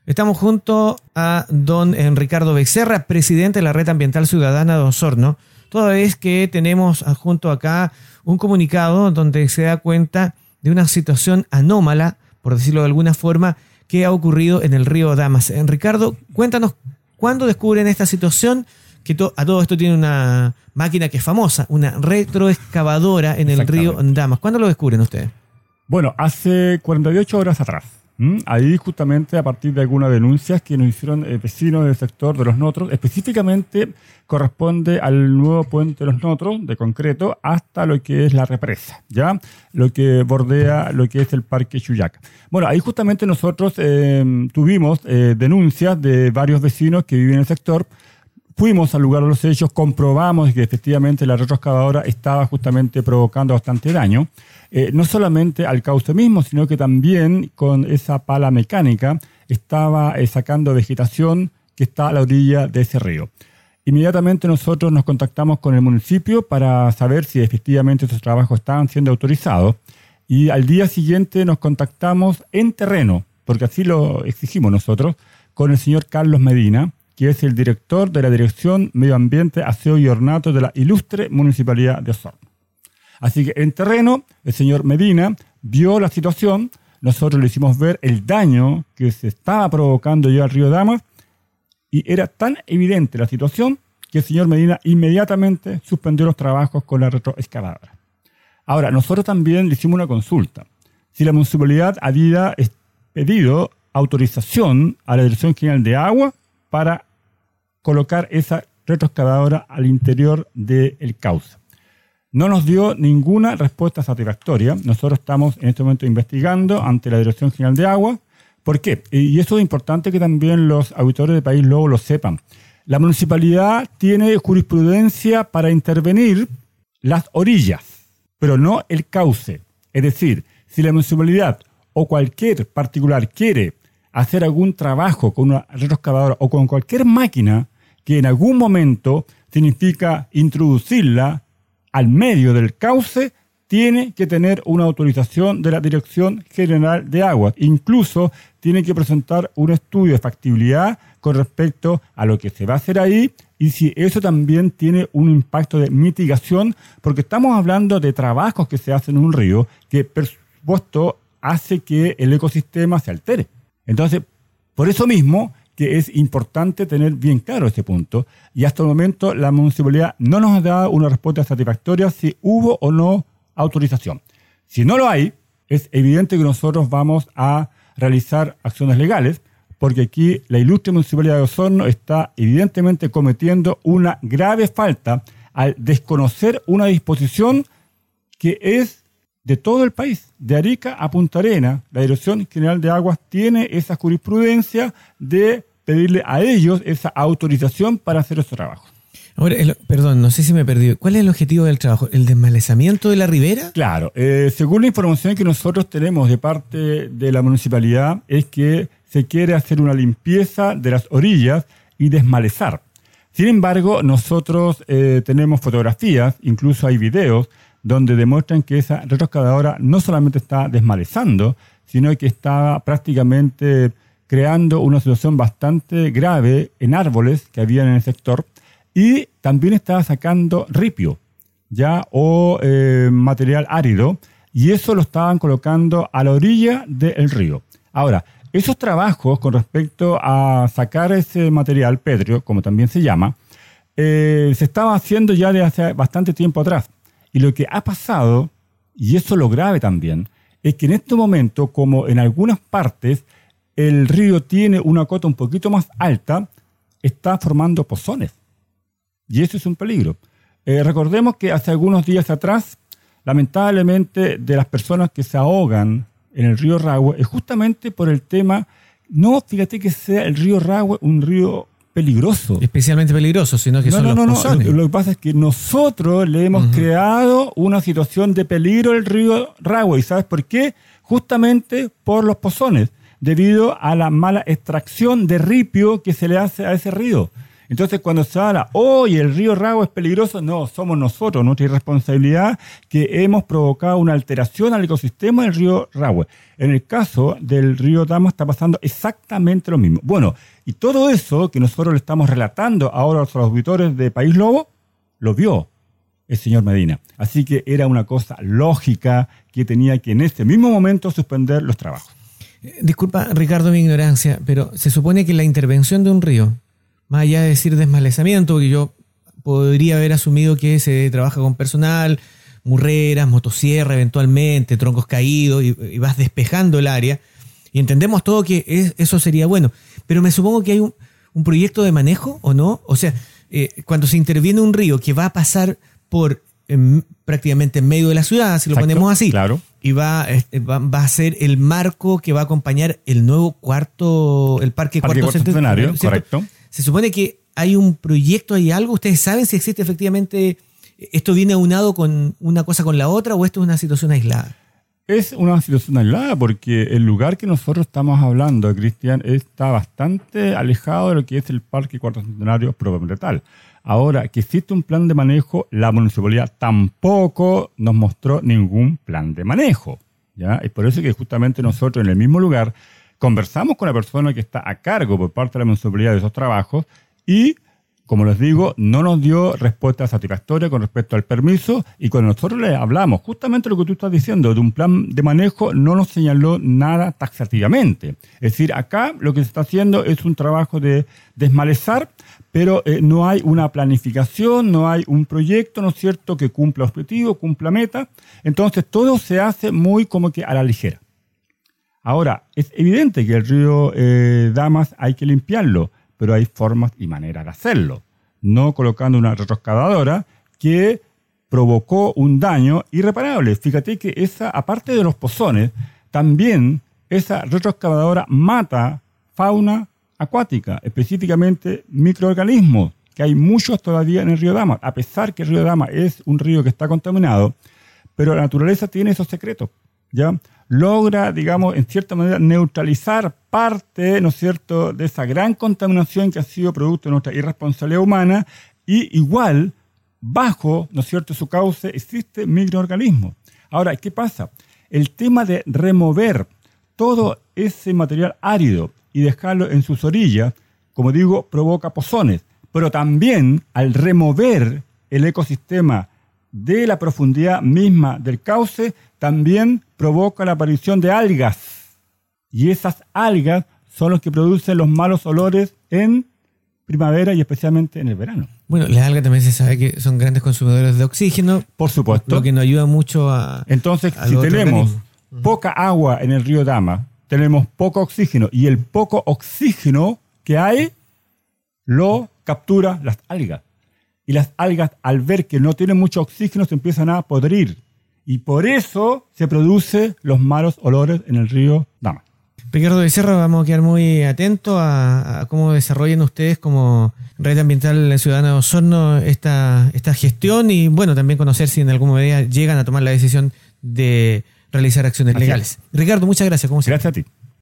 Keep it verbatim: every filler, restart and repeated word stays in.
Estamos junto a don Ricardo Becerra, presidente de la Red Ambiental Ciudadana de Osorno, toda vez que tenemos junto acá un comunicado donde se da cuenta de una situación anómala, por decirlo de alguna forma, que ha ocurrido en el río Damas. Eh, Ricardo, cuéntanos, ¿cuándo descubren esta situación? Que to- a todo esto tiene una máquina que es famosa, una retroexcavadora en el río Damas. ¿Cuándo lo descubren ustedes? Bueno, hace cuarenta y ocho horas atrás. ¿Mm? Ahí justamente a partir de algunas denuncias que nos hicieron eh, vecinos del sector de Los Notros, específicamente corresponde al nuevo puente de Los Notros, de concreto, hasta lo que es la represa, ¿ya? Lo que bordea lo que es el Parque Chuyaca. Bueno, ahí justamente nosotros eh, tuvimos eh, denuncias de varios vecinos que viven en el sector. Fuimos al lugar de los hechos, comprobamos que efectivamente la retroexcavadora estaba justamente provocando bastante daño, eh, no solamente al cauce mismo, sino que también con esa pala mecánica estaba eh, sacando vegetación que está a la orilla de ese río. Inmediatamente nosotros nos contactamos con el municipio para saber si efectivamente esos trabajos estaban siendo autorizados y al día siguiente nos contactamos en terreno, porque así lo exigimos nosotros, con el señor Carlos Medina, que es el director de la Dirección Medio Ambiente, Aseo y Ornato de la ilustre Municipalidad de Osorno. Así que en terreno, el señor Medina vio la situación, nosotros le hicimos ver el daño que se estaba provocando ya al río Damas, y era tan evidente la situación que el señor Medina inmediatamente suspendió los trabajos con la retroexcavadora. Ahora, nosotros también le hicimos una consulta. Si la municipalidad había pedido autorización a la Dirección General de Agua para colocar esa retroexcavadora al interior del cauce. No nos dio ninguna respuesta satisfactoria. Nosotros estamos en este momento investigando ante la Dirección General de Agua. ¿Por qué? Y eso es importante que también los auditores del país luego lo sepan. La municipalidad tiene jurisprudencia para intervenir las orillas, pero no el cauce. Es decir, si la municipalidad o cualquier particular quiere hacer algún trabajo con una retroexcavadora o con cualquier máquina que en algún momento significa introducirla al medio del cauce, tiene que tener una autorización de la Dirección General de Aguas. Incluso tiene que presentar un estudio de factibilidad con respecto a lo que se va a hacer ahí y si eso también tiene un impacto de mitigación, porque estamos hablando de trabajos que se hacen en un río que, por supuesto, hace que el ecosistema se altere. Entonces, por eso mismo que es importante tener bien claro ese punto y hasta el momento la municipalidad no nos ha dado una respuesta satisfactoria si hubo o no autorización. Si no lo hay, es evidente que nosotros vamos a realizar acciones legales porque aquí la ilustre Municipalidad de Osorno está evidentemente cometiendo una grave falta al desconocer una disposición que es de todo el país, de Arica a Punta Arenas. La Dirección General de Aguas tiene esa jurisprudencia de pedirle a ellos esa autorización para hacer esos trabajos. Ahora, el, perdón, no sé si me perdí. ¿Cuál es el objetivo del trabajo? ¿El desmalezamiento de la ribera? Claro, eh, según la información que nosotros tenemos de parte de la municipalidad, es que se quiere hacer una limpieza de las orillas y desmalezar. Sin embargo, nosotros eh, tenemos fotografías, incluso hay videos, donde demuestran que esa retroexcavadora no solamente está desmalezando, sino que está prácticamente creando una situación bastante grave en árboles que había en el sector y también estaba sacando ripio, ya o eh, material árido, y eso lo estaban colocando a la orilla del río. Ahora, esos trabajos con respecto a sacar ese material pétreo, como también se llama, eh, se estaba haciendo ya desde hace bastante tiempo atrás. Y lo que ha pasado, y eso es lo grave también, es que en este momento, como en algunas partes, el río tiene una cota un poquito más alta, está formando pozones. Y eso es un peligro. Eh, recordemos que hace algunos días atrás, lamentablemente, de las personas que se ahogan en el río Rahue, es justamente por el tema, no, fíjate que sea el río Rahue un río peligroso. Especialmente peligroso, sino que no, son no, los no, pozones. No, lo que pasa es que nosotros le hemos uh-huh. creado una situación de peligro al río Rahue. ¿Y sabes por qué? Justamente por los pozones, debido a la mala extracción de ripio que se le hace a ese río. Entonces, cuando se habla, hoy el río Rahue es peligroso, no, somos nosotros, nuestra irresponsabilidad, que hemos provocado una alteración al ecosistema del río Rahue. En el caso del río Dama está pasando exactamente lo mismo. Bueno, y todo eso que nosotros le estamos relatando ahora a los auditores de País Lobo, lo vio el señor Medina. Así que era una cosa lógica que tenía que en este mismo momento suspender los trabajos. Disculpa, Ricardo, mi ignorancia, pero se supone que la intervención de un río, más allá de decir desmalezamiento, que yo podría haber asumido que se trabaja con personal, murreras, motosierra eventualmente, troncos caídos, y, y vas despejando el área, y entendemos todo que es, eso sería bueno. Pero me supongo que hay un, un proyecto de manejo, ¿o no? O sea, eh, cuando se interviene un río que va a pasar por eh, prácticamente en medio de la ciudad, si lo Exacto, ponemos así, claro. y va, eh, va, va a ser el marco que va a acompañar el nuevo cuarto, el parque, Parque cuarto Cuarto Centenario, correcto. Se supone que hay un proyecto, hay algo. ¿Ustedes saben si existe efectivamente, esto viene aunado con una cosa con la otra o esto es una situación aislada? Es una situación aislada porque el lugar que nosotros estamos hablando, Cristian, está bastante alejado de lo que es el Parque Cuarto Centenario propiamente tal. Ahora, que existe un plan de manejo, la municipalidad tampoco nos mostró ningún plan de manejo, ¿ya? Es por eso que justamente nosotros en el mismo lugar conversamos con la persona que está a cargo por parte de la municipalidad de esos trabajos y, como les digo, no nos dio respuesta satisfactoria con respecto al permiso, y cuando nosotros le hablamos justamente lo que tú estás diciendo de un plan de manejo, no nos señaló nada taxativamente. Es decir, acá lo que se está haciendo es un trabajo de desmalezar, pero eh, no hay una planificación, no hay un proyecto, ¿no es cierto?, que cumpla objetivo, cumpla meta. Entonces todo se hace muy como que a la ligera. Ahora, es evidente que el río eh, Damas hay que limpiarlo, pero hay formas y maneras de hacerlo. No colocando una retroexcavadora que provocó un daño irreparable. Fíjate que esa, aparte de los pozones, también esa retroexcavadora mata fauna acuática, específicamente microorganismos, que hay muchos todavía en el río Dama, a pesar que el río Dama es un río que está contaminado, pero la naturaleza tiene esos secretos, ¿ya? Logra, digamos, en cierta manera neutralizar parte, ¿no es cierto?, de esa gran contaminación que ha sido producto de nuestra irresponsabilidad humana, y igual, bajo, ¿no es cierto?, su cauce, existe microorganismos. Ahora, ¿qué pasa? El tema de remover todo ese material árido y dejarlo en sus orillas, como digo, provoca pozones, pero también al remover el ecosistema de la profundidad misma del cauce, también provoca la aparición de algas. Y esas algas son los que producen los malos olores en primavera y especialmente en el verano. Bueno, las algas también se sabe que son grandes consumidores de oxígeno. Por supuesto. Lo que nos ayuda mucho a... Entonces, a si tenemos uh-huh. poca agua en el río Dama, tenemos poco oxígeno, y el poco oxígeno que hay lo captura las algas. Y las algas, al ver que no tienen mucho oxígeno, se empiezan a podrir. Y por eso se producen los malos olores en el río Dama. Ricardo Becerra, vamos a quedar muy atentos a, a cómo desarrollen ustedes como Red Ambiental Ciudadana de Osorno esta, esta gestión, y bueno, también conocer si en alguna medida llegan a tomar la decisión de realizar acciones Así legales. es. Ricardo, muchas gracias. ¿Cómo se Gracias a ti.